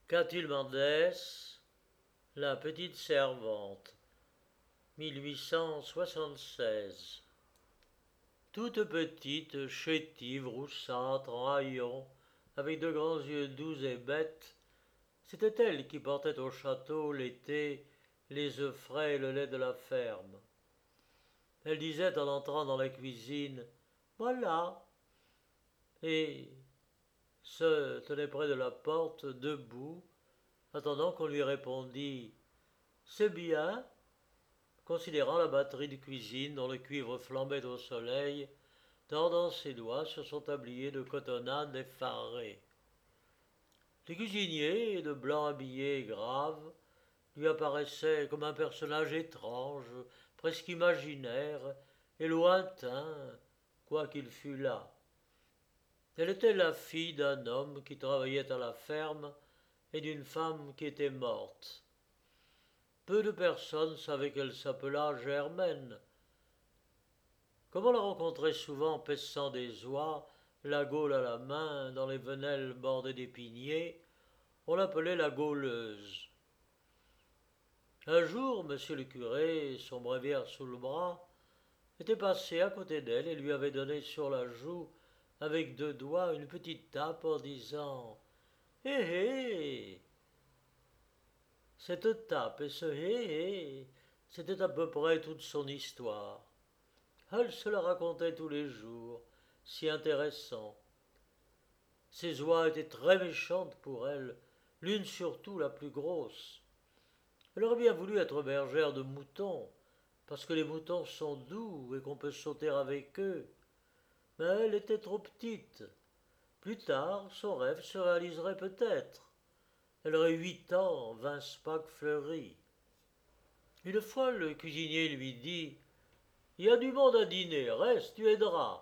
Catulle Mendès, La petite servante, 1876. Toute petite, chétive, roussâtre, en haillons, avec de grands yeux doux et bêtes, c'était elle qui portait au château, l'été, les œufs frais et le lait de la ferme. Elle disait en entrant dans la cuisine: Voilà, et se tenait près de la porte, debout, attendant qu'on lui répondît: C'est bien, considérant la batterie de cuisine dont le cuivre flambait au soleil, tordant ses doigts sur son tablier de cotonnade effaré. Les cuisiniers, de blanc habillés et graves, lui apparaissaient comme un personnage étrange, presque imaginaire et lointain, quoiqu'il fût là. Elle était la fille d'un homme qui travaillait à la ferme et d'une femme qui était morte. Peu de personnes savaient qu'elle s'appela Germaine. Comme on la rencontrait souvent paissant des oies, la gaule à la main, dans les venelles bordées d'épiniers, on l'appelait la gauleuse. Un jour, monsieur le curé, son bréviaire sous le bras, était passé à côté d'elle et lui avait donné sur la joue, avec deux doigts, une petite tape en disant: Hé hé. Cette tape et ce hé hé, c'était à peu près toute son histoire. Elle se la racontait tous les jours, si intéressant. Ses oies étaient très méchantes pour elle, l'une surtout la plus grosse. Elle aurait bien voulu être bergère de moutons, parce que les moutons sont doux et qu'on peut sauter avec eux. Mais elle était trop petite. Plus tard, son rêve se réaliserait peut-être. Elle aurait 8 ans, 20 spacs fleuris. Une fois, le cuisinier lui dit: Il y a du monde à dîner, reste, tu aideras.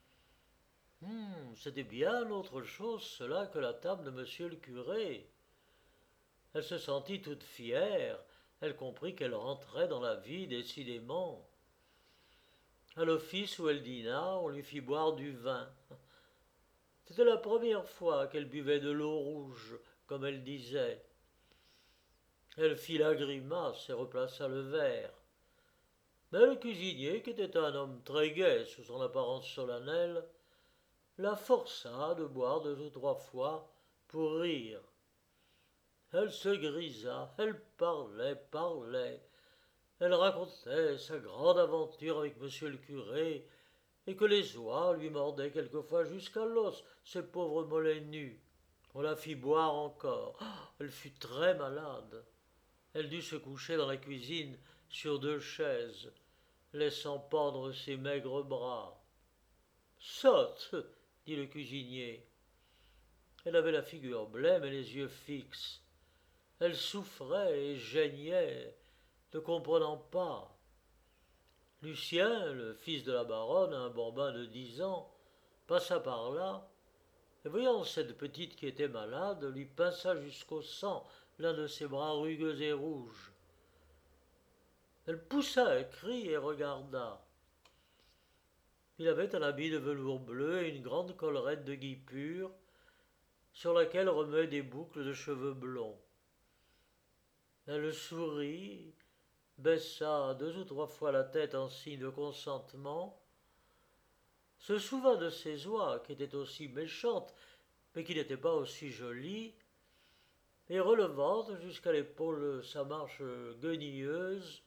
C'était bien autre chose cela que la table de monsieur le curé. Elle se sentit toute fière, elle comprit qu'elle rentrait dans la vie décidément. À l'office où elle dîna, on lui fit boire du vin. C'était la première fois qu'elle buvait de l'eau rouge, comme elle disait. Elle fit la grimace et replaça le verre. Mais le cuisinier, qui était un homme très gai sous son apparence solennelle, la força de boire 2 ou 3 fois pour rire. Elle se grisa, elle parlait, parlait. Elle racontait sa grande aventure avec monsieur le curé, et que les oies lui mordaient quelquefois jusqu'à l'os, ces pauvres mollets nus. On la fit boire encore. Elle fut très malade. Elle dut se coucher dans la cuisine sur 2 chaises, laissant pendre ses maigres bras. Sotte, dit le cuisinier. Elle avait la figure blême et les yeux fixes. Elle souffrait et geignait, ne comprenant pas. Lucien, le fils de la baronne, un bambin de 10 ans, passa par là, et voyant cette petite qui était malade, lui pinça jusqu'au sang l'un de ses bras rugueux et rouges. Elle poussa un cri et regarda. Il avait un habit de velours bleu et une grande collerette de guipure, sur laquelle remuaient des boucles de cheveux blonds. Elle sourit, baissa 2 ou 3 fois la tête en signe de consentement, se souvint de ses oies qui étaient aussi méchantes, mais qui n'étaient pas aussi jolies, et relevant jusqu'à l'épaule sa marche guenilleuse,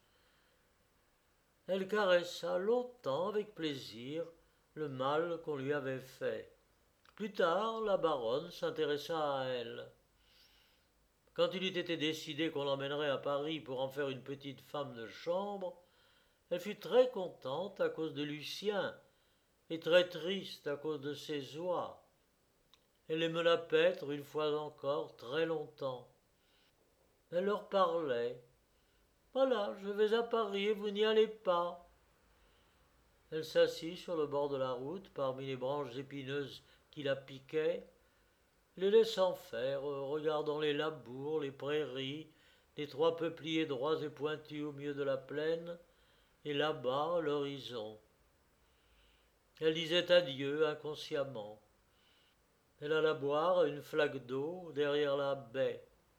elle caressa longtemps avec plaisir le mal qu'on lui avait fait. Plus tard, la baronne s'intéressa à elle. Quand il eut été décidé qu'on l'emmènerait à Paris pour en faire une petite femme de chambre, elle fut très contente à cause de Lucien et très triste à cause de ses oies. Elle les mena paître une fois encore très longtemps. Elle leur parlait. Voilà, je vais à Paris et vous n'y allez pas. Elle s'assit sur le bord de la route parmi les branches épineuses qui la piquaient, les laissant faire, regardant les labours, les prairies, les 3 peupliers droits et pointus au milieu de la plaine, et là-bas l'horizon. Elle disait adieu inconsciemment. Elle alla boire une flaque d'eau derrière la baie.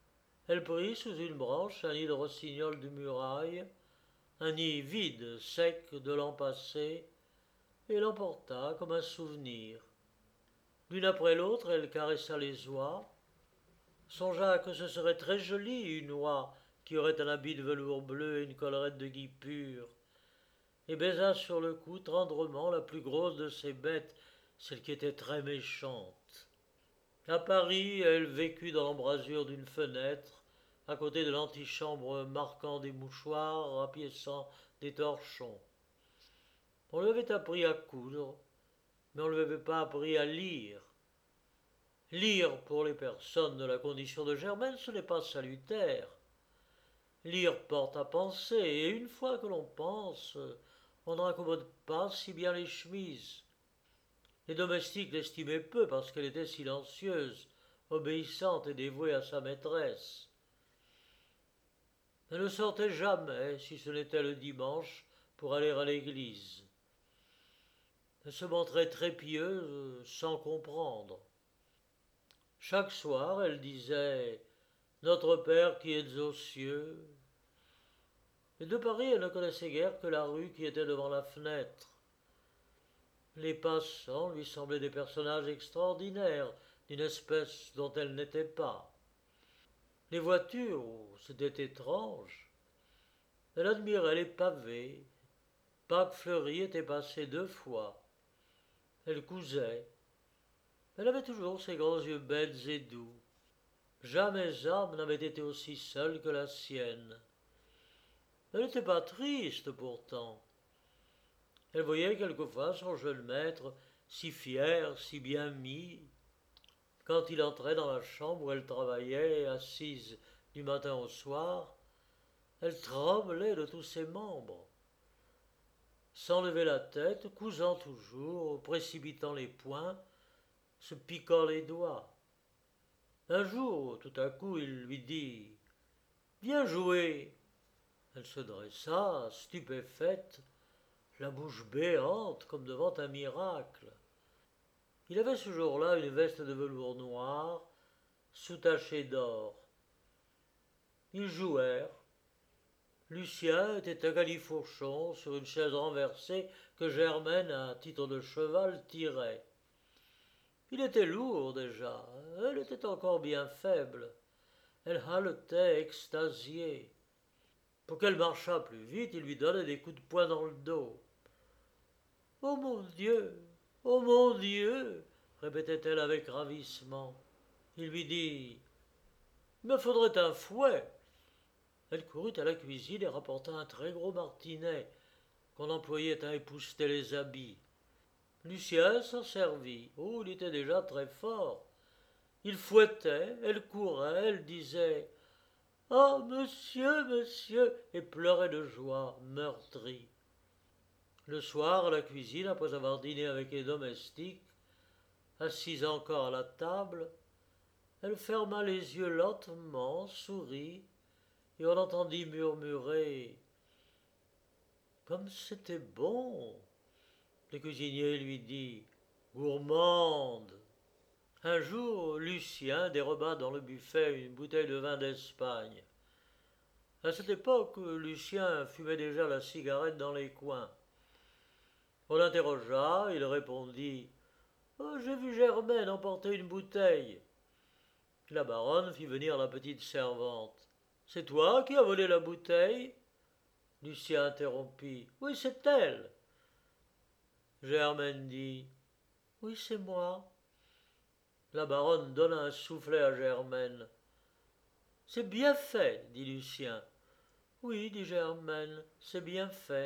Elle prit sous une branche un nid de rossignol de muraille, un nid vide, sec de l'an passé, et l'emporta comme un souvenir. L'une après l'autre, elle caressa les oies, songea que ce serait très joli une oie qui aurait un habit de velours bleu et une collerette de gui pur, et baisa sur le cou tendrement la plus grosse de ses bêtes, celle qui était très méchante. À Paris, elle vécut dans l'embrasure d'une fenêtre, à côté de l'antichambre marquant des mouchoirs, rapiéçant des torchons. On lui avait appris à coudre, mais on ne lui avait pas appris à lire. Lire pour les personnes de la condition de Germaine, ce n'est pas salutaire. Lire porte à penser, et une fois que l'on pense, on ne raccommode pas si bien les chemises. Les domestiques l'estimaient peu parce qu'elle était silencieuse, obéissante et dévouée à sa maîtresse. Elle ne sortait jamais, si ce n'était le dimanche, pour aller à l'église. Elle se montrait très pieuse, sans comprendre. Chaque soir, elle disait « Notre Père qui êtes aux cieux ». Et de Paris, elle ne connaissait guère que la rue qui était devant la fenêtre. Les passants lui semblaient des personnages extraordinaires, d'une espèce dont elle n'était pas. Les voitures, c'était étrange. Elle admirait les pavés. Pâques Fleury était passé 2 fois. Elle cousait. Elle avait toujours ses grands yeux bêtes et doux. Jamais âme n'avait été aussi seule que la sienne. Elle n'était pas triste pourtant. Elle voyait quelquefois son jeune maître si fier, si bien mis. Quand il entrait dans la chambre où elle travaillait, assise du matin au soir, elle tremblait de tous ses membres. Sans lever la tête, cousant toujours, précipitant les poings, se piquant les doigts. Un jour, tout à coup, il lui dit « Viens jouer !» Elle se dressa, stupéfaite, la bouche béante comme devant un miracle. Il avait ce jour-là une veste de velours noir, soutachée d'or. Ils jouèrent. Lucien était un califourchon sur une chaise renversée que Germaine, à titre de cheval, tirait. Il était lourd déjà, elle était encore bien faible. Elle haletait extasiée. Pour qu'elle marchât plus vite, il lui donnait des coups de poing dans le dos. « Oh mon Dieu! Oh mon Dieu !» répétait-elle avec ravissement. Il lui dit « Il me faudrait un fouet !» Elle courut à la cuisine et rapporta un très gros martinet qu'on employait à épousseter les habits. Lucien s'en servit. Oh, il était déjà très fort. Il fouettait, elle courait, elle disait « Ah, monsieur, monsieur !» et pleurait de joie, meurtrie. Le soir, à la cuisine, après avoir dîné avec les domestiques, assise encore à la table, elle ferma les yeux lentement, sourit, et on entendit murmurer « Comme c'était bon !» Le cuisinier lui dit « Gourmande !» Un jour, Lucien déroba dans le buffet une bouteille de vin d'Espagne. À cette époque, Lucien fumait déjà la cigarette dans les coins. On l'interrogea, il répondit « Oh, j'ai vu Germaine emporter une bouteille. » La baronne fit venir la petite servante. « C'est toi qui as volé la bouteille ?» Lucien interrompit. « Oui, c'est elle. » Germaine dit « Oui, c'est moi. » La baronne donna un soufflet à Germaine. « C'est bien fait, dit Lucien. »« Oui, dit Germaine, c'est bien fait. »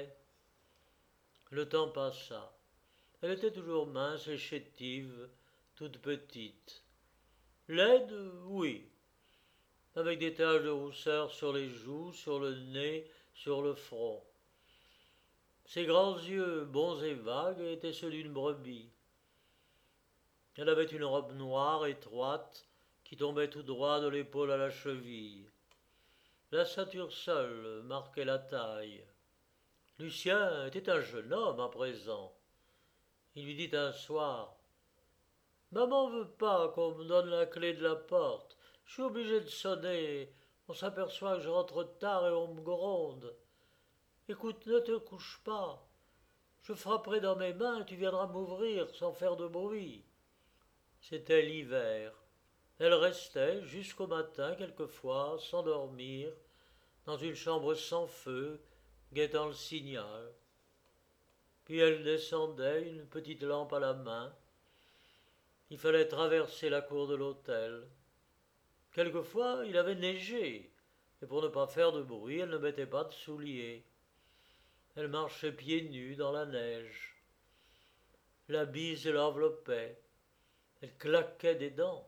Le temps passa. Elle était toujours mince et chétive, toute petite. Laide, oui, avec des taches de rousseur sur les joues, sur le nez, sur le front. Ses grands yeux, bons et vagues, étaient ceux d'une brebis. Elle avait une robe noire étroite qui tombait tout droit de l'épaule à la cheville. La ceinture seule marquait la taille. Lucien était un jeune homme à présent. Il lui dit un soir « Maman veut pas qu'on me donne la clé de la porte. Je suis obligé de sonner On s'aperçoit que je rentre tard et on me gronde. Écoute, ne te couche pas. Je frapperai dans mes mains et tu viendras m'ouvrir sans faire de bruit. C'était l'hiver. Elle restait jusqu'au matin quelquefois, sans dormir, dans une chambre sans feu, guettant le signal. Puis elle descendait, une petite lampe à la main. Il fallait traverser la cour de l'hôtel. Quelquefois, il avait neigé, et pour ne pas faire de bruit, elle ne mettait pas de souliers. Elle marchait pieds nus dans la neige. La bise l'enveloppait. Elle claquait des dents.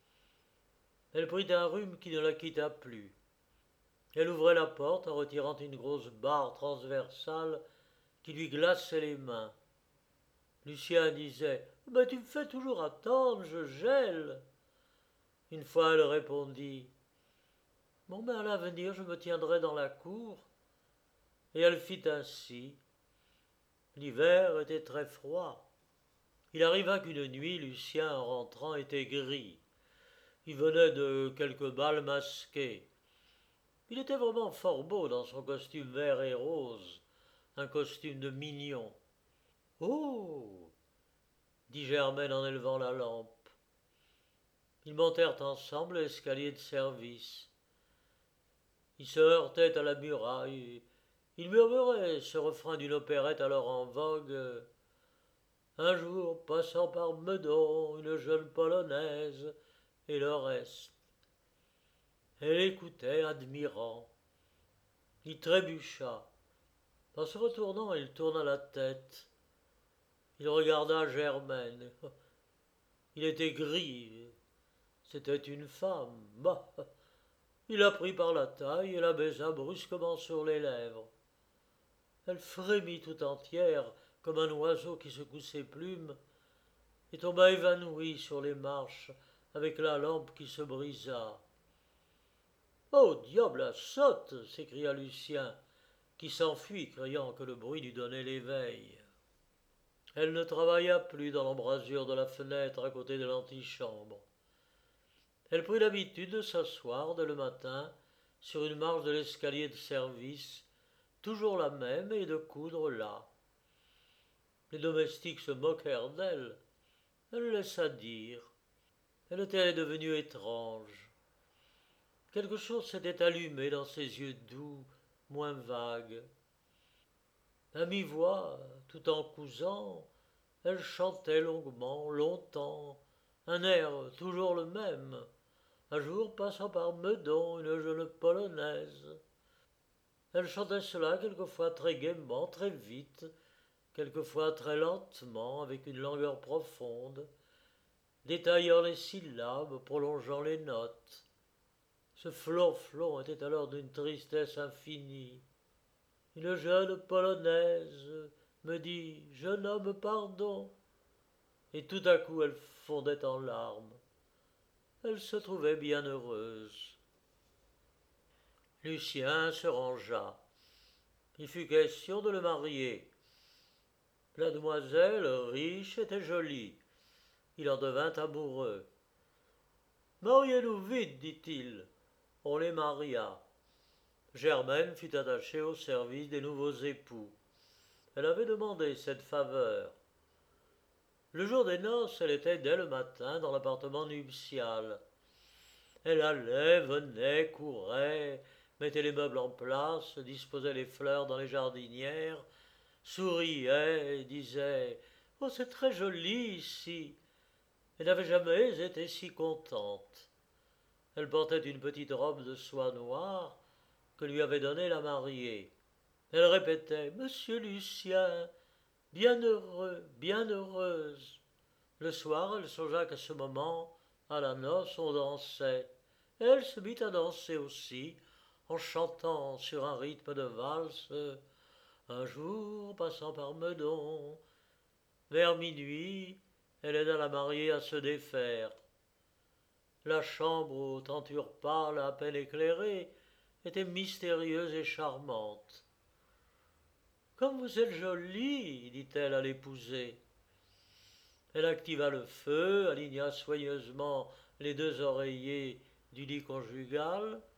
Elle prit un rhume qui ne la quitta plus. Elle ouvrait la porte en retirant une grosse barre transversale qui lui glaçait les mains. Lucien disait « Mais tu me fais toujours attendre, je gèle !» Une fois elle répondit « Bon, mais à l'avenir je me tiendrai dans la cour. » Et elle fit ainsi. L'hiver était très froid. Il arriva qu'une nuit, Lucien, en rentrant, était gris. Il venait de quelques bals masqués. Il était vraiment fort beau dans son costume vert et rose, un costume de mignon. « Oh !» dit Germaine en élevant la lampe. Ils montèrent ensemble l'escalier de service. Ils se heurtaient à la muraille. Ils murmuraient ce refrain d'une opérette alors en vogue. Un jour, passant par Meudon, une jeune polonaise, et le reste. Elle écoutait, admirant. Il trébucha. En se retournant, il tourna la tête. Il regarda Germaine. Il était gris. C'était une femme. Bah. Il la prit par la taille et la baisa brusquement sur les lèvres. Elle frémit tout entière, comme un oiseau qui secoue ses plumes, et tomba évanouie sur les marches, avec la lampe qui se brisa. « Oh, diable, la sotte !» s'écria Lucien, qui s'enfuit, craignant que le bruit lui donnait l'éveil. Elle ne travailla plus dans l'embrasure de la fenêtre à côté de l'antichambre. Elle prit l'habitude de s'asseoir dès le matin sur une marche de l'escalier de service, toujours la même, et de coudre là. Les domestiques se moquèrent d'elle. Elle laissa dire. Elle était devenue étrange. Quelque chose s'était allumé dans ses yeux doux, moins vagues. À mi-voix, tout en cousant, elle chantait longuement, longtemps, un air toujours le même. Un jour, passant par Meudon, une jeune polonaise. Elle chantait cela quelquefois très gaiement, très vite, quelquefois très lentement, avec une langueur profonde, détaillant les syllabes, prolongeant les notes. Ce flonflon était alors d'une tristesse infinie. Une jeune polonaise me dit « Jeune homme, pardon !» Et tout à coup elle fondait en larmes. Elle se trouvait bien heureuse. Lucien se rangea. Il fut question de le marier. La demoiselle, riche, était jolie. Il en devint amoureux. « Mariez-nous vite, dit-il. » On les maria. Germaine fut attachée au service des nouveaux époux. Elle avait demandé cette faveur. Le jour des noces, elle était dès le matin dans l'appartement nuptial. Elle allait, venait, courait, mettait les meubles en place, disposait les fleurs dans les jardinières, souriait et disait « Oh, c'est très joli ici !» Elle n'avait jamais été si contente. Elle portait une petite robe de soie noire que lui avait donnée la mariée. Elle répétait « Monsieur Lucien, bien heureux, bien heureuse !» Le soir, elle songea qu'à ce moment, à la noce, on dansait. Elle se mit à danser aussi, en chantant sur un rythme de valse « Un jour, passant par Meudon ». Vers minuit, elle aida la mariée à se défaire. La chambre aux tentures pâles à peine éclairées était mystérieuse et charmante. « Comme vous êtes jolie, dit-elle à l'épousée. Elle activa le feu, aligna soigneusement les deux oreillers du lit conjugal,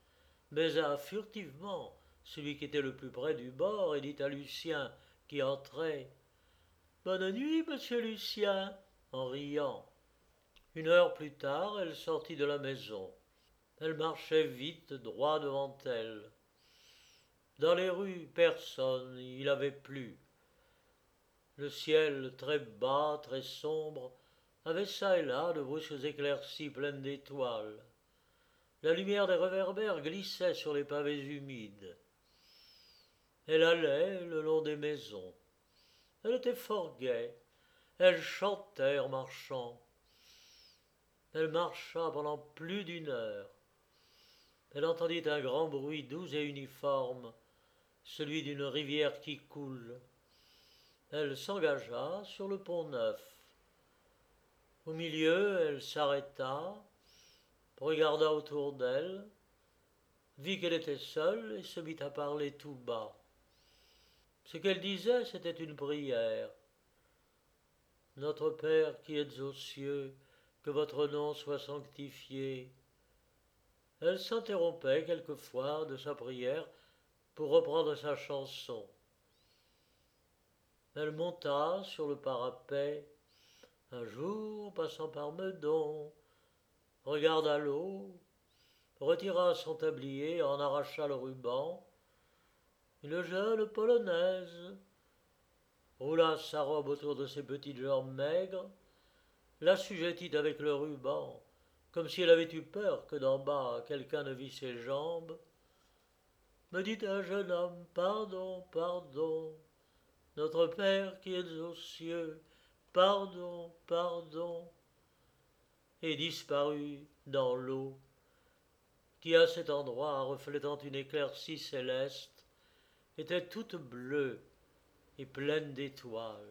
baisa furtivement celui qui était le plus près du bord et dit à Lucien, qui entrait: Bonne nuit, monsieur Lucien, en riant. 1 heure plus tard, elle sortit de la maison. Elle marchait vite, droit devant elle. Dans les rues, personne, il avait plu. Le ciel, très bas, très sombre, avait çà et là de brusques éclaircies pleines d'étoiles. La lumière des réverbères glissait sur les pavés humides. Elle allait le long des maisons. Elle était fort gaie. Elle chantait en marchant. Elle marcha pendant plus d'1 heure. Elle entendit un grand bruit doux et uniforme, celui d'une rivière qui coule. Elle s'engagea sur le pont-Neuf. Au milieu, elle s'arrêta, regarda autour d'elle, vit qu'elle était seule et se mit à parler tout bas. Ce qu'elle disait, c'était une prière. Notre Père qui êtes aux cieux, que votre nom soit sanctifié. Elle s'interrompait quelquefois de sa prière pour reprendre sa chanson. Elle monta sur le parapet, un jour passant par Meudon, regarda l'eau, retira son tablier, en arracha le ruban. Une jeune polonaise roula sa robe autour de ses petites jambes maigres, l'assujettit avec le ruban, comme si elle avait eu peur que d'en bas quelqu'un ne vît ses jambes. Me dit un jeune homme, pardon, pardon, notre Père qui êtes aux cieux, pardon, pardon, et disparut dans l'eau, qui à cet endroit, reflétant une éclaircie céleste, était toute bleue et pleine d'étoiles.